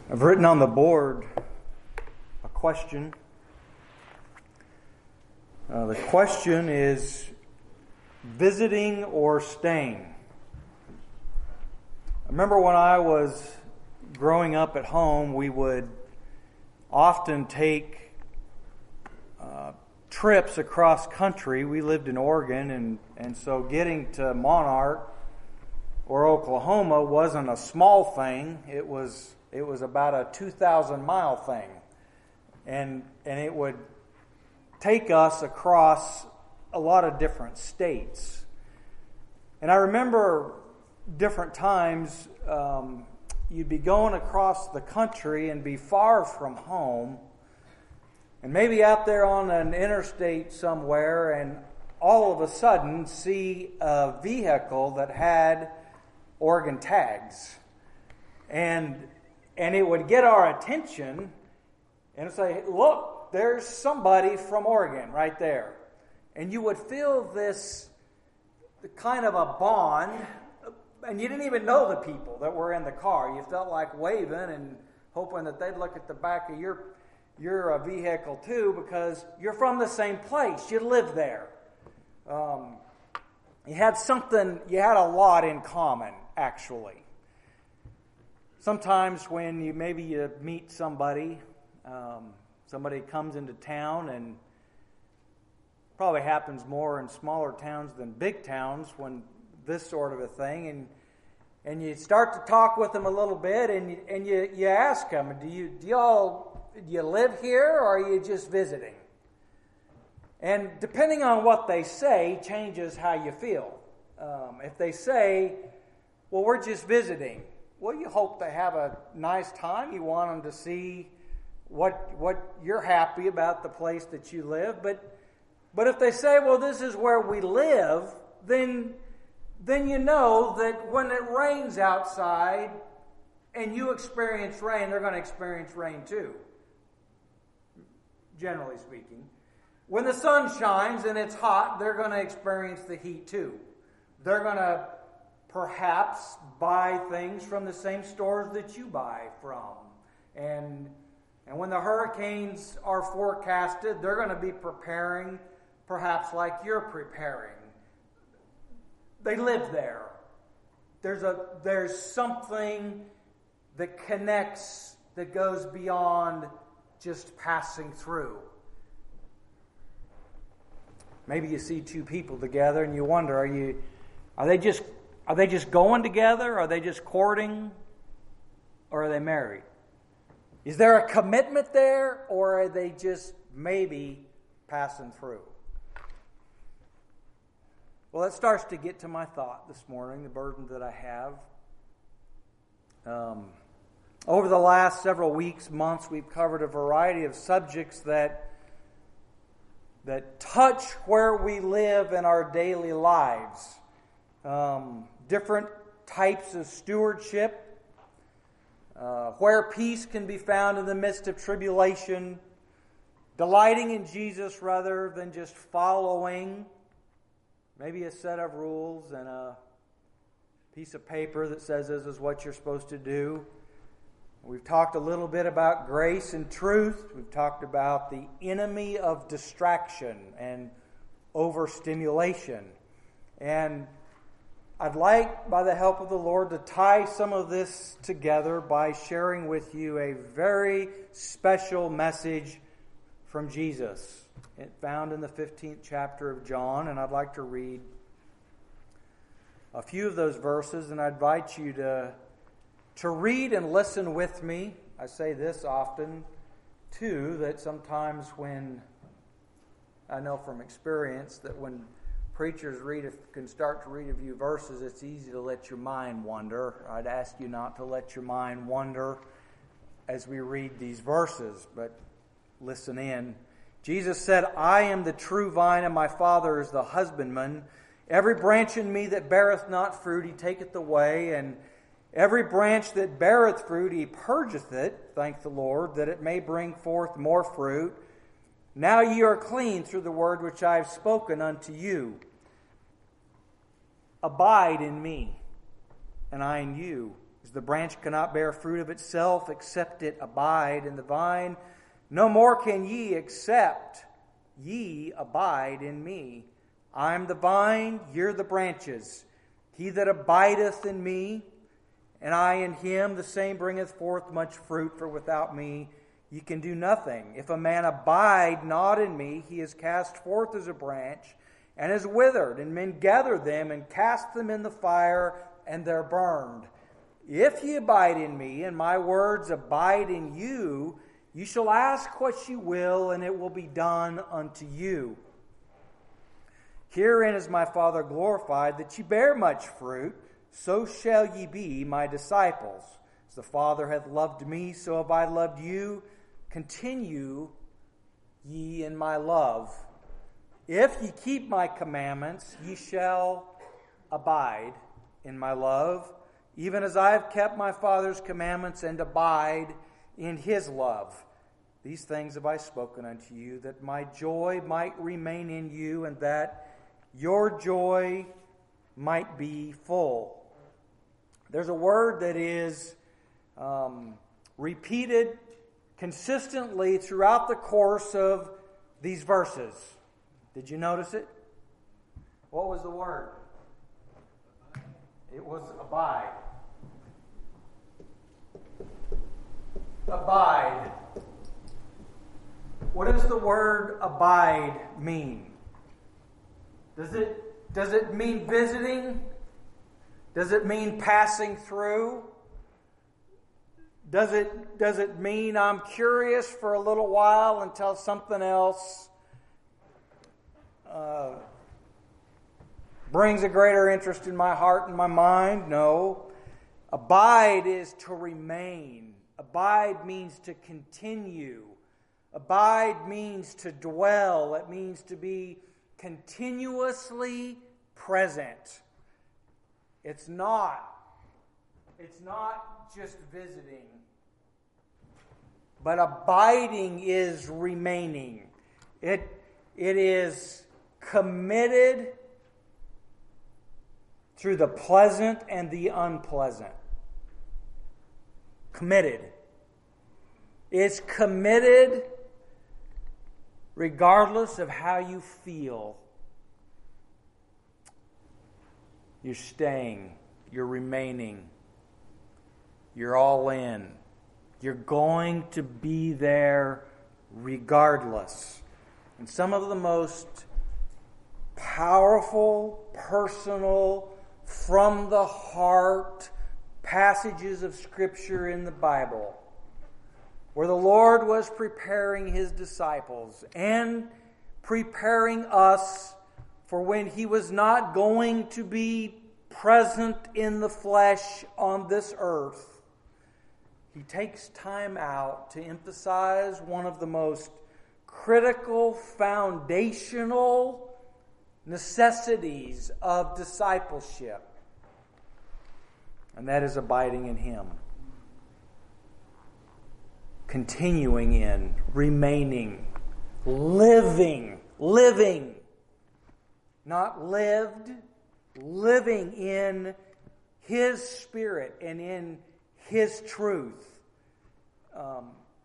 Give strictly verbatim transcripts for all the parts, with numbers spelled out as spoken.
I've written on the board a question. Uh, the question is visiting or staying. I remember when I was growing up at home, we would often take uh, trips across country. We lived in Oregon, and, and so getting to Monarch or Oklahoma wasn't a small thing. It was it was about a two thousand mile thing, and and it would take us across a lot of different states. And I remember different times um, you'd be going across the country and be far from home, and maybe out there on an interstate somewhere, and all of a sudden see a vehicle that had Oregon tags. And and it would get our attention and say, look, there's somebody from Oregon right there. And you would feel this kind of a bond, and you didn't even know the people that were in the car. You felt like waving and hoping that they'd look at the back of your, your uh, vehicle too, because you're from the same place. You live there. Um, you had something, you had a lot in common, actually. Sometimes when you maybe you meet somebody, um, somebody comes into town, and probably happens more in smaller towns than big towns when this sort of a thing, and and you start to talk with them a little bit, and you, and you, you ask them, do you do y'all do you live here, or are you just visiting? And depending on what they say changes how you feel. Um, if they say, well, we're just visiting, well, you hope they have a nice time. You want them to see what what you're happy about the place that you live. But but if they say, well, this is where we live, then then you know that when it rains outside and you experience rain, they're going to experience rain too, generally speaking. When the sun shines and it's hot, they're going to experience the heat too. They're going to perhaps buy things from the same stores that you buy from. And and when the hurricanes are forecasted, they're going to be preparing perhaps like you're preparing. They live there. There's a there's something that connects, that goes beyond just passing through. Maybe you see two people together and you wonder, are you are they just Are they just going together? Are they just courting? Or are they married? Is there a commitment there? Or are they just maybe passing through? Well, that starts to get to my thought this morning, the burden that I have. Um, over the last several weeks, months, we've covered a variety of subjects that, that touch where we live in our daily lives. Um, different types of stewardship, uh, where peace can be found in the midst of tribulation, delighting in Jesus rather than just following maybe a set of rules and a piece of paper that says this is what you're supposed to do. We've talked a little bit about grace and truth. We've talked about the enemy of distraction and overstimulation. And I'd like, by the help of the Lord, to tie some of this together by sharing with you a very special message from Jesus. It's found in the fifteenth chapter of John, and I'd like to read a few of those verses, and I invite you to, to read and listen with me. I say this often, too, that sometimes when, I know from experience, that when preachers read, if can start to read a few verses, it's easy to let your mind wander. I'd ask you not to let your mind wander as we read these verses, but listen in. Jesus said, I am the true vine, and my Father is the husbandman. Every branch in me that beareth not fruit, he taketh away, and every branch that beareth fruit, he purgeth it, thank the Lord, that it may bring forth more fruit. Now ye are clean through the word which I have spoken unto you. Abide in me, and I in you. As the branch cannot bear fruit of itself, except it abide in the vine, no more can ye, except ye abide in me. I am the vine, ye the branches. He that abideth in me, and I in him, the same bringeth forth much fruit, for without me ye can do nothing. If a man abide not in me, he is cast forth as a branch, and is withered, and men gather them, and cast them in the fire, and they're burned. If ye abide in me, and my words abide in you, you shall ask what ye will, and it will be done unto you. Herein is my Father glorified, that ye bear much fruit, so shall ye be my disciples. As the Father hath loved me, so have I loved you. Continue ye in my love. If ye keep my commandments, ye shall abide in my love, even as I have kept my Father's commandments and abide in his love. These things have I spoken unto you, that my joy might remain in you, and that your joy might be full. There's a word that is um, repeated consistently throughout the course of these verses. Did you notice it? What was the word? It was abide. Abide. What does the word abide mean? Does it, does it mean visiting? Does it mean passing through? Does it, does it mean I'm curious for a little while until something else uh, brings a greater interest in my heart and my mind? No. Abide is to remain. Abide means to continue. Abide means to dwell. It means to be continuously present. It's not, it's not just visiting, but abiding is remaining. It, it is committed through the pleasant and the unpleasant. Committed. It's committed regardless of how you feel. You're staying. You're remaining. You're all in. You're going to be there regardless. And some of the most powerful, personal, from the heart passages of Scripture in the Bible, where the Lord was preparing his disciples and preparing us for when he was not going to be present in the flesh on this earth. He takes time out to emphasize one of the most critical, foundational necessities of discipleship, and that is abiding in him. Continuing in, remaining, living, living, not lived, living in his Spirit and in his truth. Um,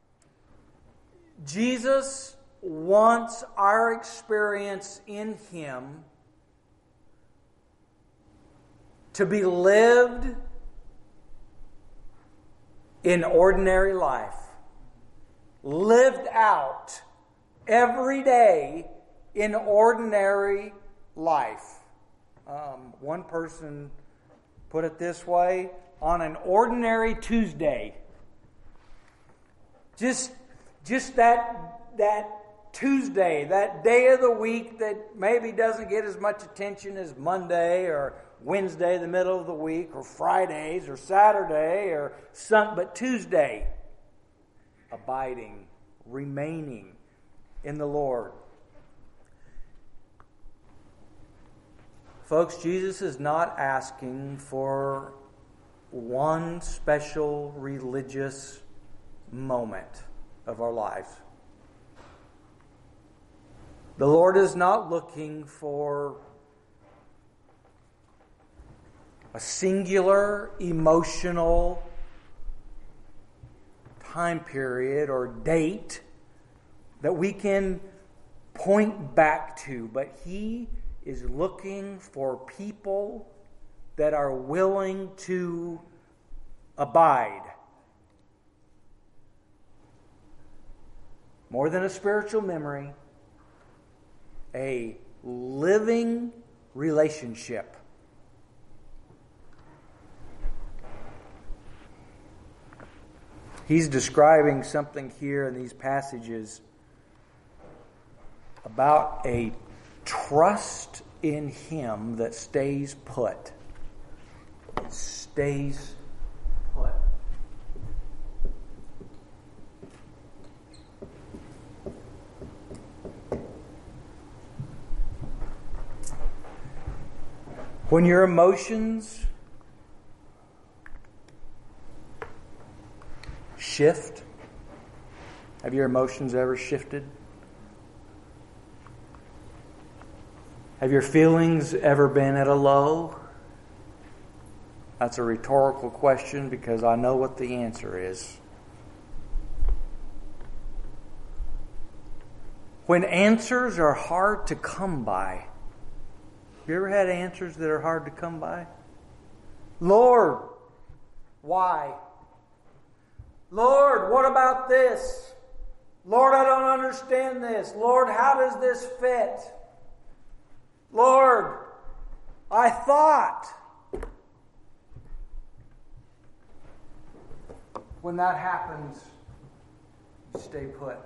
Jesus wants our experience in him to be lived in ordinary life. Lived out every day in ordinary life. Um, one person put it this way: on an ordinary Tuesday. Just, just that, that Tuesday, that day of the week that maybe doesn't get as much attention as Monday or Wednesday, the middle of the week, or Fridays or Saturday or Sunday, but Tuesday. Abiding, remaining in the Lord. Folks, Jesus is not asking for one special religious moment of our life. The Lord is not looking for a singular emotional time period or date that we can point back to, but He is looking for people that are willing to abide. More than a spiritual memory, a living relationship. He's describing something here in these passages about a trust in Him that stays put. It stays put. When your emotions shift, have your emotions ever shifted? Have your feelings ever been at a low? That's a rhetorical question because I know what the answer is. When answers are hard to come by, have you ever had answers that are hard to come by? Lord, why? Lord, what about this? Lord, I don't understand this. Lord, how does this fit? Lord, I thought. When that happens, you stay put.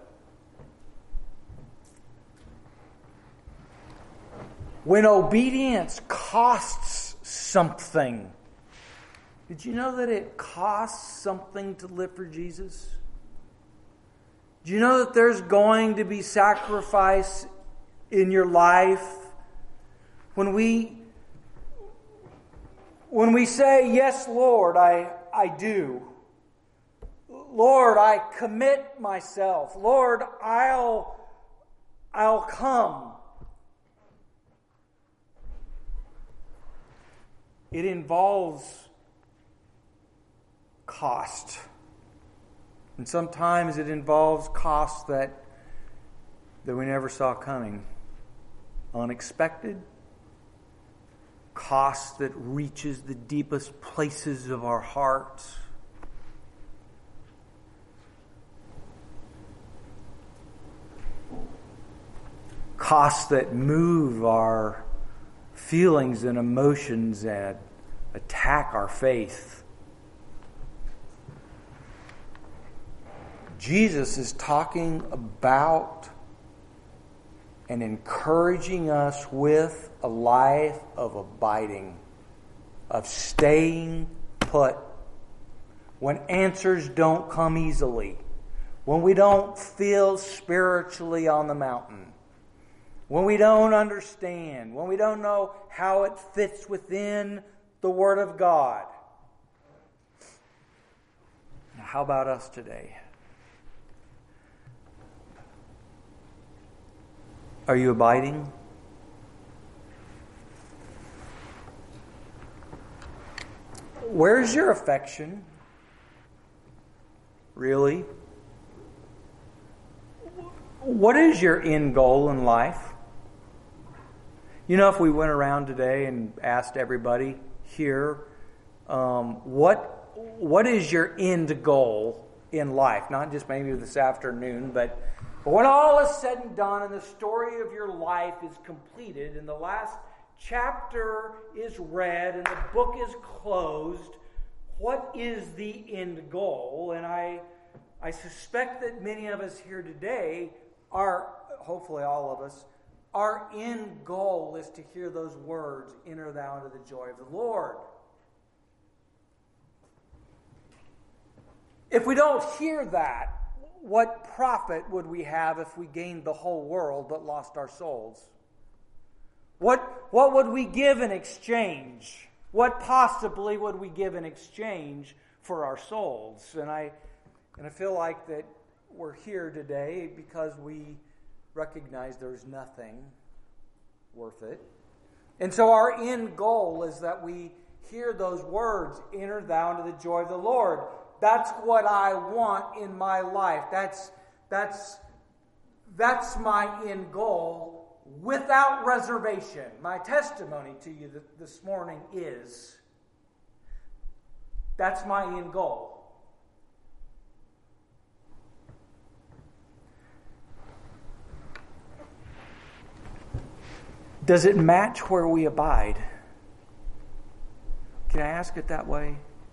When obedience costs something. Did you know that it costs something to live for Jesus? Do you know that there's going to be sacrifice in your life? When we when we say, yes, Lord, I, I do. Lord, I commit myself. Lord, I'll I'll come. It involves cost. And sometimes it involves cost that, that we never saw coming. Unexpected. Cost that reaches the deepest places of our hearts. Costs that move our feelings and emotions and attack our faith. Jesus is talking about and encouraging us with a life of abiding, of staying put. When answers don't come easily, when we don't feel spiritually on the mountain, when we don't understand, when we don't know how it fits within the Word of God. Now, how about us today? Are you abiding? Where's your affection? Really? What is your end goal in life? You know, if we went around today and asked everybody here, um, what what is your end goal in life? Not just maybe this afternoon, but, but when all is said and done and the story of your life is completed and the last chapter is read and the book is closed, what is the end goal? And I I suspect that many of us here today are, hopefully all of us, our end goal is to hear those words, enter thou into the joy of the Lord. If we don't hear that, what profit would we have if we gained the whole world but lost our souls? What, what would we give in exchange? What possibly would we give in exchange for our souls? And I, and I feel like that we're here today because we recognize there's nothing worth it. And so our end goal is that we hear those words, enter thou into the joy of the Lord. That's what I want in my life. That's, that's, that's my end goal without reservation. My testimony to you this morning is that's my end goal. Does it match where we abide? Can I ask it that way?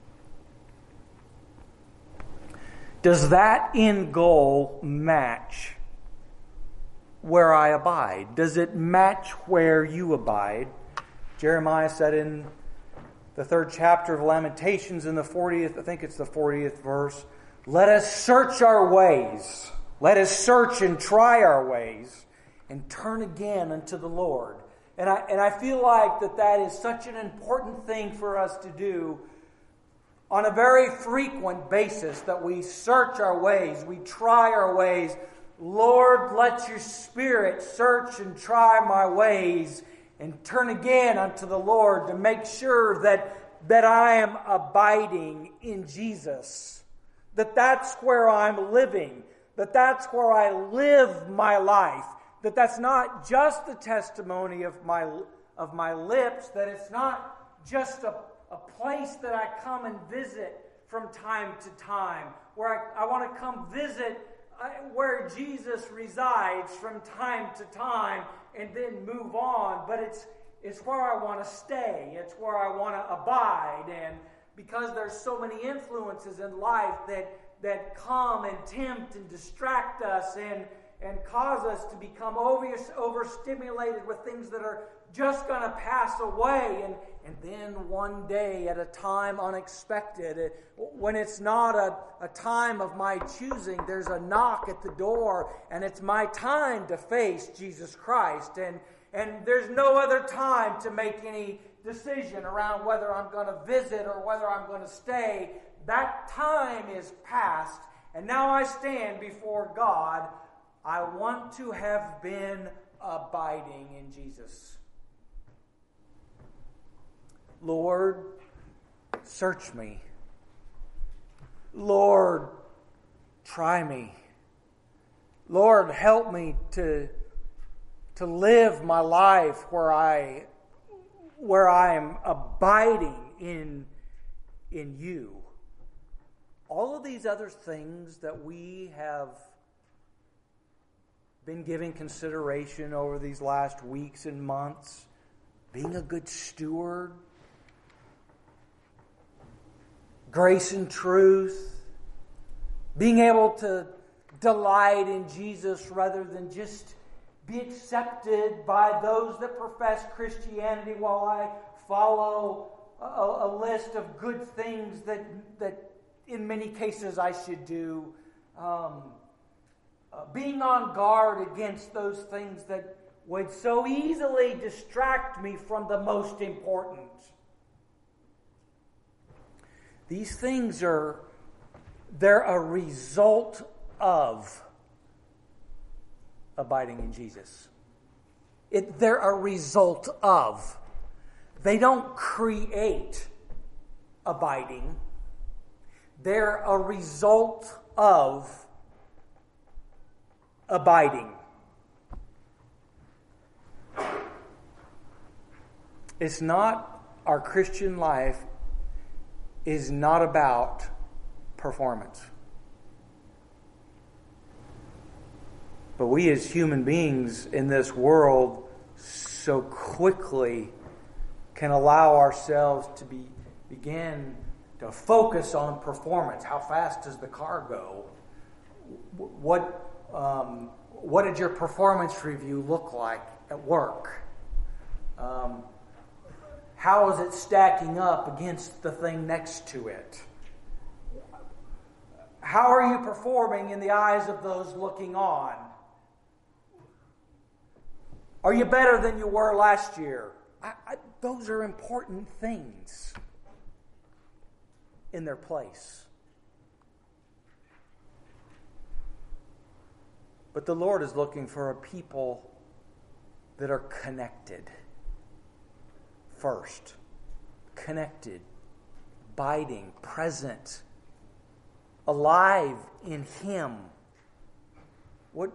Does that end goal match where I abide? Does it match where you abide? Jeremiah said in the third chapter of Lamentations in the fortieth, I think it's the fortieth verse, let us search our ways. Let us search and try our ways and turn again unto the Lord. And I, and I feel like that that is such an important thing for us to do on a very frequent basis, that we search our ways, we try our ways. Lord, let your Spirit search and try my ways and turn again unto the Lord to make sure that, that I am abiding in Jesus. That that's where I'm living. That that's where I live my life. That that's not just the testimony of my of my lips, that it's not just a, a place that I come and visit from time to time, where I, I want to come visit uh, where Jesus resides from time to time and then move on, but it's it's where I want to stay, it's where I want to abide. And because there's so many influences in life that, that come and tempt and distract us and and cause us to become over, overstimulated with things that are just going to pass away. And, and then one day at a time unexpected, it, when it's not a, a time of my choosing, there's a knock at the door, and it's my time to face Jesus Christ. And, and there's no other time to make any decision around whether I'm going to visit or whether I'm going to stay. That time is past, and now I stand before God. I want to have been abiding in Jesus. Lord, search me. Lord, try me. Lord, help me to, to live my life where I, where I am abiding in, in you. All of these other things that we have been giving consideration over these last weeks and months, being a good steward, grace and truth, being able to delight in Jesus rather than just be accepted by those that profess Christianity while I follow a, a list of good things that, that in many cases I should do. Um, Uh, being on guard against those things that would so easily distract me from the most important. These things are, they're a result of abiding in Jesus. It, they're a result of. They don't create abiding. They're a result of abiding. It's not, our Christian life is not about performance. But we as human beings in this world so quickly can allow ourselves to be begin to focus on performance. How fast does the car go? What Um, what did your performance review look like at work? Um, how is it stacking up against the thing next to it? How are you performing in the eyes of those looking on? Are you better than you were last year? I, I, those are important things in their place. But the Lord is looking for a people that are connected first. connected, abiding, present, alive in Him. What,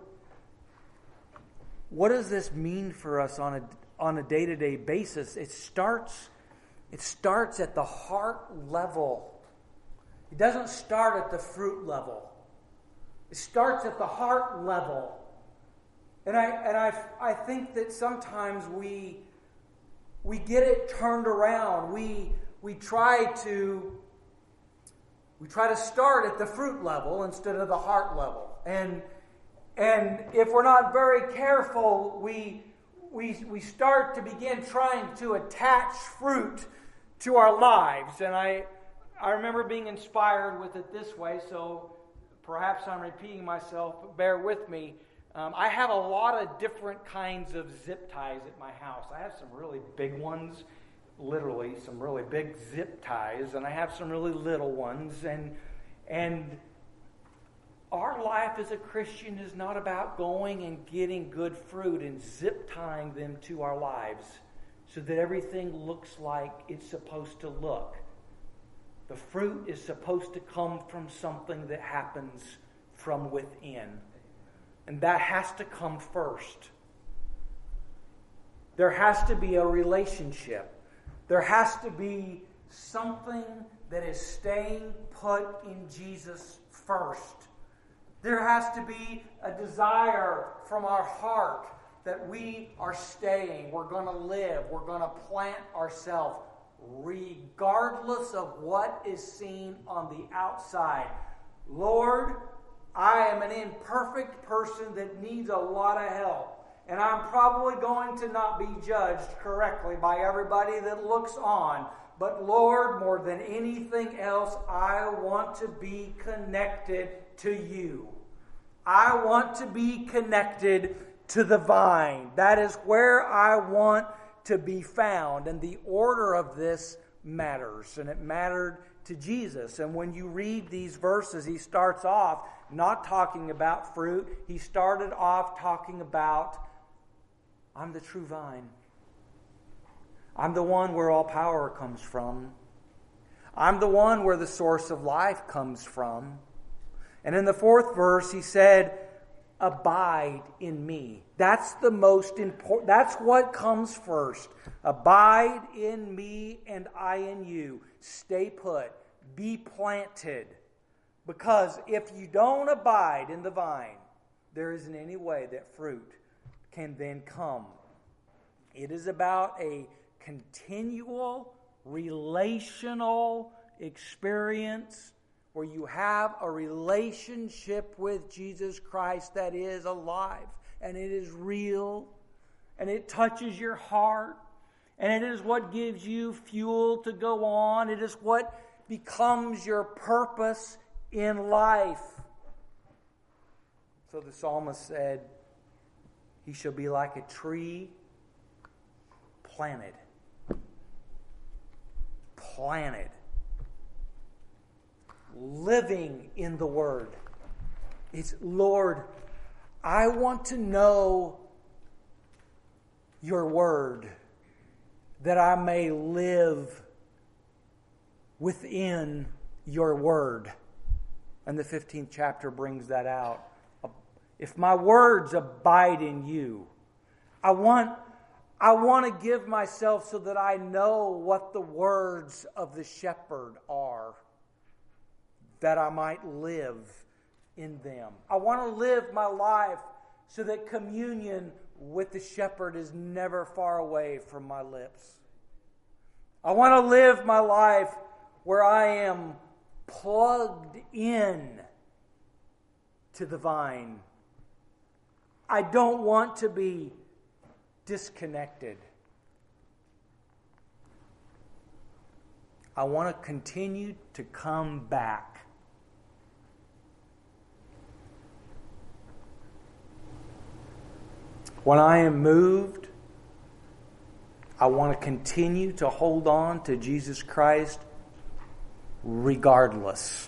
what does this mean for us on a, on a day-to-day basis? It starts, it starts at the heart level. It doesn't start at the fruit level. It starts at the heart level. And I and I I think that sometimes we we get it turned around. We we try to we try to start at the fruit level instead of the heart level. And and if we're not very careful, we we we start to begin trying to attach fruit to our lives. And I I remember being inspired with it this way, so perhaps I'm repeating myself, but bear with me. Um, I have a lot of different kinds of zip ties at my house. I have some really big ones, literally some really big zip ties, and I have some really little ones. And and our life as a Christian is not about going and getting good fruit and zip tying them to our lives so that everything looks like it's supposed to look. The fruit is supposed to come from something that happens from within. And that has to come first. There has to be a relationship. There has to be something that is staying put in Jesus first. There has to be a desire from our heart that we are staying. We're going to live. We're going to plant ourselves regardless of what is seen on the outside. Lord, I am an imperfect person that needs a lot of help. And I'm probably going to not be judged correctly by everybody that looks on. But Lord, more than anything else, I want to be connected to you. I want to be connected to the vine. That is where I want to be found. And the order of this matters. And it mattered to Jesus. And when you read these verses, he starts off not talking about fruit. He started off talking about, I'm the true vine. I'm the one where all power comes from. I'm the one where the source of life comes from. And in the fourth verse, he said, abide in me. That's the most important. That's what comes first. Abide in me and I in you. Stay put. Be planted. Because if you don't abide in the vine, there isn't any way that fruit can then come. It is about a continual, relational experience where you have a relationship with Jesus Christ that is alive and it is real and it touches your heart and it is what gives you fuel to go on. It is what becomes your purpose in life. So the psalmist said, he shall be like a tree planted. Planted. Living in the Word. It's, Lord, I want to know your Word that I may live within your Word. And the fifteenth chapter brings that out. If my words abide in you, I want, I want to give myself so that I know what the words of the shepherd are, that I might live in them. I want to live my life so that communion with the shepherd is never far away from my lips. I want to live my life where I am plugged in to the vine. I don't want to be disconnected. I want to continue to come back. When I am moved, I want to continue to hold on to Jesus Christ regardless.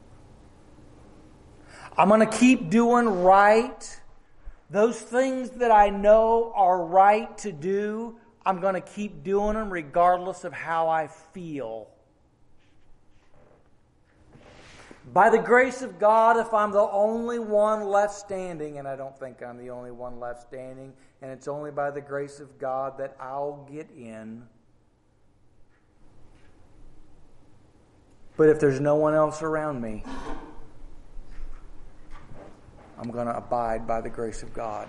I'm going to keep doing right. Those things that I know are right to do, I'm going to keep doing them regardless of how I feel. By the grace of God, if I'm the only one left standing, and I don't think I'm the only one left standing, and it's only by the grace of God that I'll get in. But if there's no one else around me, I'm going to abide by the grace of God.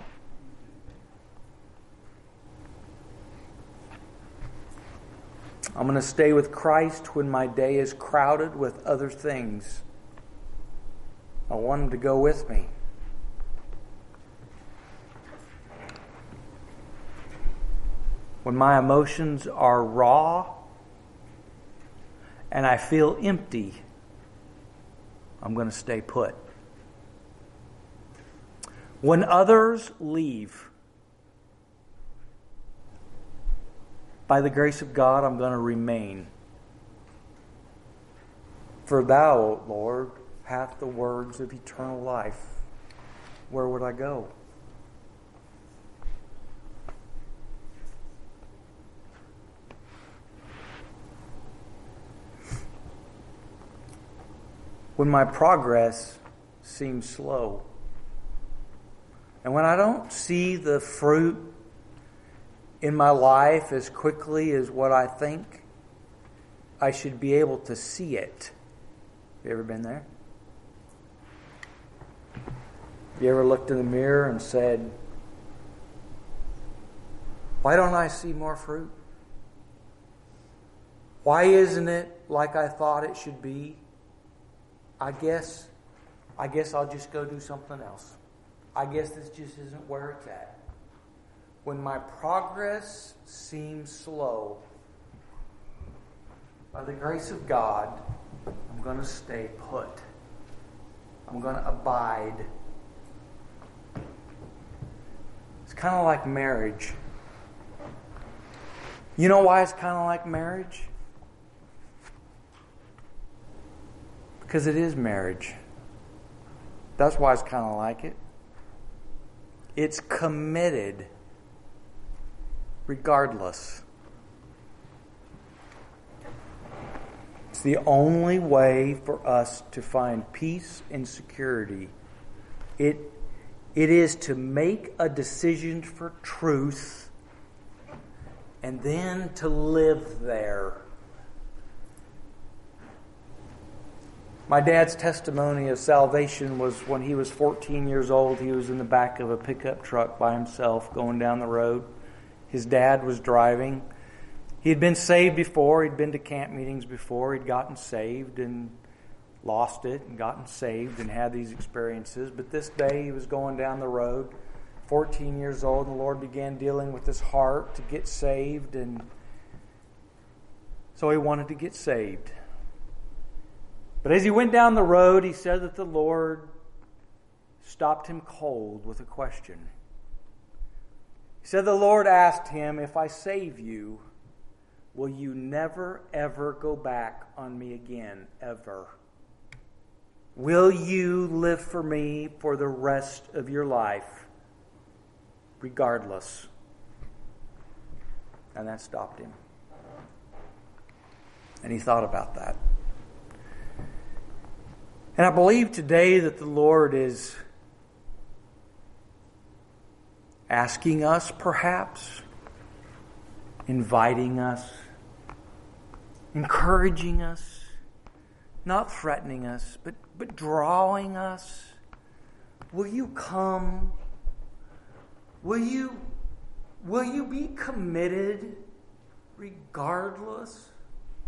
I'm going to stay with Christ when my day is crowded with other things. I want Him to go with me. When my emotions are raw and I feel empty, I'm going to stay put. When others leave, by the grace of God, I'm going to remain. For Thou, Lord, hath the words of eternal life. Where would I go? When my progress seems slow, and when I don't see the fruit in my life as quickly as what I think I should be able to see it. Have you ever been there? You ever looked in the mirror and said, why don't I see more fruit? Why isn't it like I thought it should be? I guess, I guess I'll just go do something else. I guess this just isn't where it's at. When my progress seems slow, by the grace of God, I'm going to stay put. I'm going to abide. It's kind of like marriage. You know why it's kind of like marriage? Because it is marriage. That's why it's kind of like it. It's committed regardless. It's the only way for us to find peace and security. It, it is to make a decision for truth and then to live there. My dad's testimony of salvation was when he was fourteen years old. He was in the back of a pickup truck by himself going down the road. His dad was driving. He had been saved before. He'd been to camp meetings before. He'd gotten saved and lost it and gotten saved and had these experiences. But this day he was going down the road, fourteen years old, and the Lord began dealing with his heart to get saved. And so he wanted to get saved. But as he went down the road, he said that the Lord stopped him cold with a question. He said the Lord asked him, if I save you, will you never, ever go back on me again, ever? Will you live for me for the rest of your life, regardless? And that stopped him. And he thought about that. And I believe today that the Lord is asking us, perhaps, inviting us, encouraging us, not threatening us, but, but drawing us. Will you come? Will you, will you be committed regardless?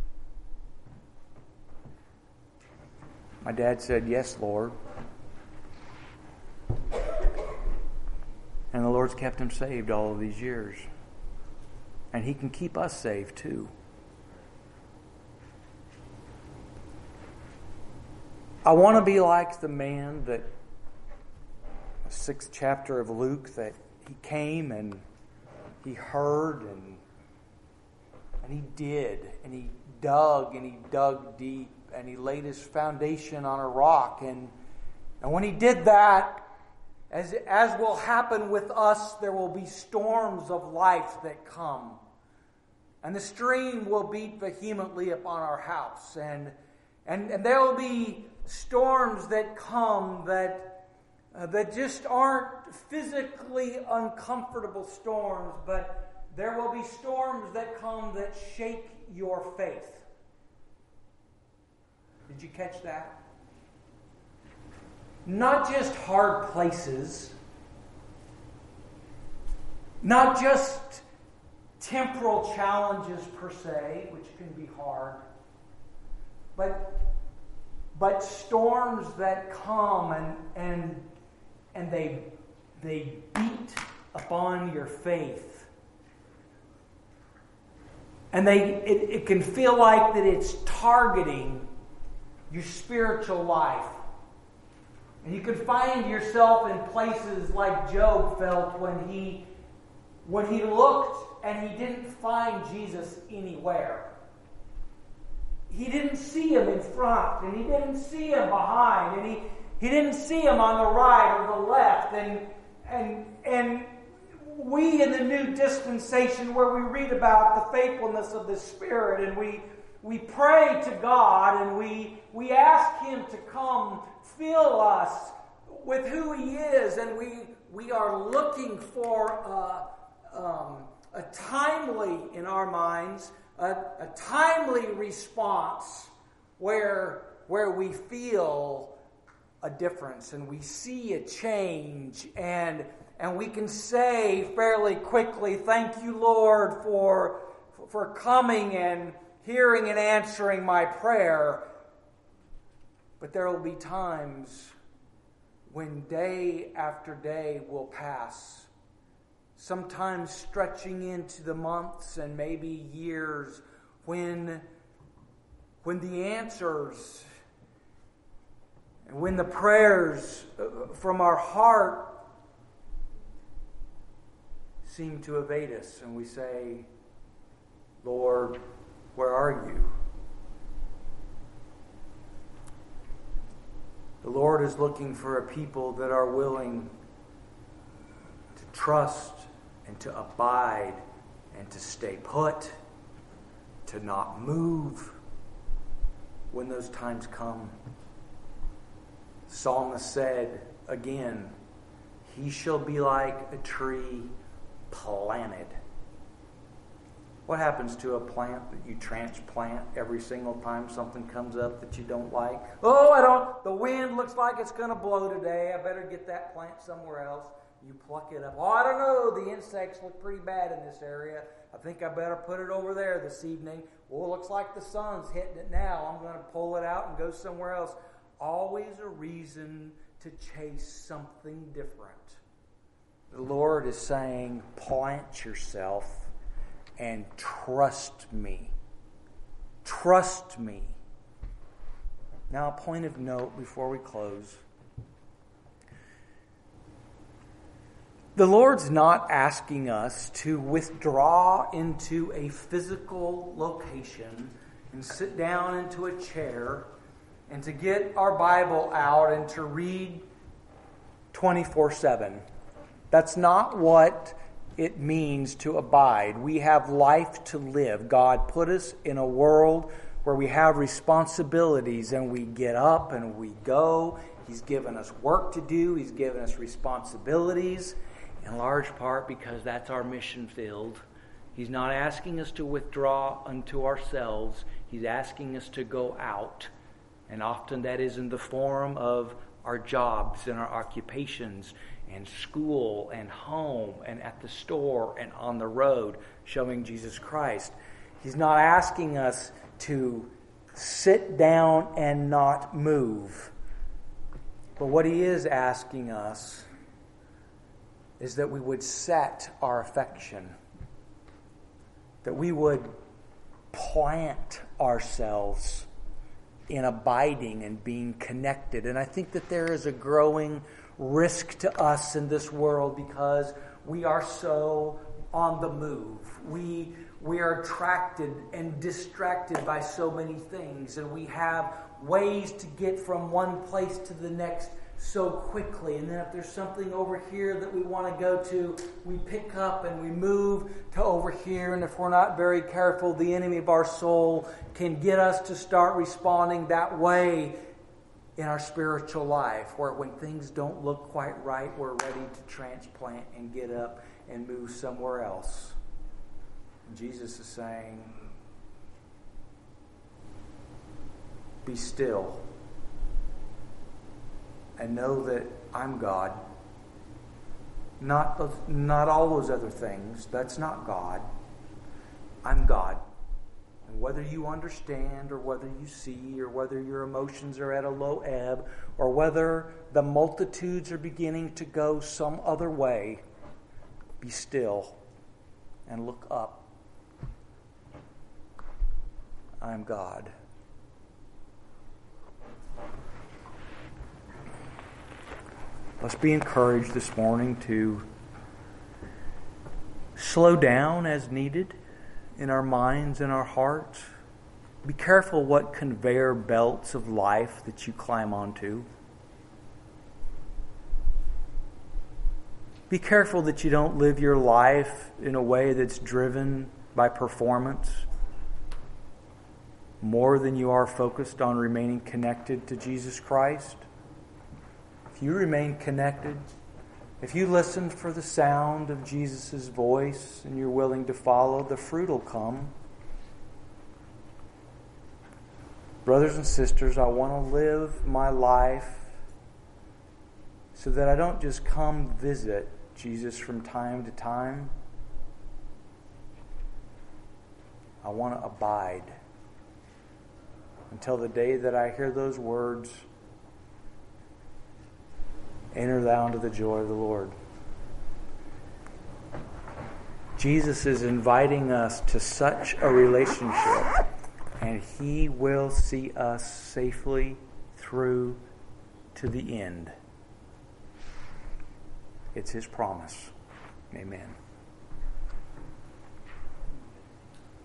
My dad said, yes, Lord. And the Lord's kept him saved all of these years. And He can keep us saved too. I want to be like the man that, the sixth chapter of Luke, that he came and he heard and, and he did. And he dug and he dug deep. And he laid his foundation on a rock. And, and when he did that, as, as will happen with us, there will be storms of life that come. And the stream will beat vehemently upon our house. And, and, and there will be storms that come that, uh, that just aren't physically uncomfortable storms, but there will be storms that come that shake your faith. Did you catch that? Not just hard places, not just temporal challenges per se, which can be hard, but but storms that come and and and they they beat upon your faith. And they it, it can feel like that it's targeting your spiritual life. And you can find yourself in places like Job felt when he when he looked and he didn't find Jesus anywhere. He didn't see him in front, and he didn't see him behind, and he, he didn't see him on the right or the left. And and and we in the new dispensation, where we read about the faithfulness of the Spirit, and we we pray to God, and we we ask Him to come fill us with who He is, and we we are looking for uh, um, a timely, in our minds, a, a timely response where, where we feel a difference and we see a change, and, and we can say fairly quickly, "Thank you, Lord, for, for coming and hearing and answering my prayer." But there will be times when day after day will pass, sometimes stretching into the months and maybe years, when, when the answers and when the prayers from our heart seem to evade us, and we say, "Lord, where are you?" The Lord is looking for a people that are willing to trust and to abide and to stay put, to not move when those times come. The psalmist said again, "He shall be like a tree planted." What happens to a plant that you transplant every single time something comes up that you don't like? "Oh, I don't, the wind looks like it's going to blow today. I better get that plant somewhere else." You pluck it up. "Oh, I don't know, the insects look pretty bad in this area. I think I better put it over there this evening. Well, it looks like the sun's hitting it now. I'm going to pull it out and go somewhere else." Always a reason to chase something different. The Lord is saying, plant yourself and trust me. Trust me. Now, a point of note before we close. The Lord's not asking us to withdraw into a physical location and sit down into a chair and to get our Bible out and to read twenty-four seven. That's not what it means to abide. We have life to live. God put us in a world where we have responsibilities, and we get up and we go. He's given us work to do. He's given us responsibilities, in large part because that's our mission field. He's not asking us to withdraw unto ourselves. He's asking us to go out. And often that is in the form of our jobs and our occupations and school and home and at the store and on the road, showing Jesus Christ. He's not asking us to sit down and not move. But what he is asking us is that we would set our affection, that we would plant ourselves in abiding and being connected. And I think that there is a growing risk to us in this world because we are so on the move. We we are attracted and distracted by so many things, and we have ways to get from one place to the next so quickly. And then if there's something over here that we want to go to, we pick up and we move to over here. And if we're not very careful, the enemy of our soul can get us to start responding that way in our spiritual life, where when things don't look quite right, we're ready to transplant and get up and move somewhere else. And Jesus is saying, be still and know that I'm God. Not, those, not all those other things. That's not God. I'm God. And whether you understand or whether you see or whether your emotions are at a low ebb or whether the multitudes are beginning to go some other way, be still and look up. I'm God. Let's be encouraged this morning to slow down as needed in our minds and our hearts. Be careful what conveyor belts of life that you climb onto. Be careful that you don't live your life in a way that's driven by performance more than you are focused on remaining connected to Jesus Christ. If you remain connected, if you listen for the sound of Jesus' voice and you're willing to follow, the fruit will come. Brothers and sisters, I want to live my life so that I don't just come visit Jesus from time to time. I want to abide until the day that I hear those words, enter thou into the joy of the Lord. Jesus is inviting us to such a relationship, and He will see us safely through to the end. It's His promise. Amen.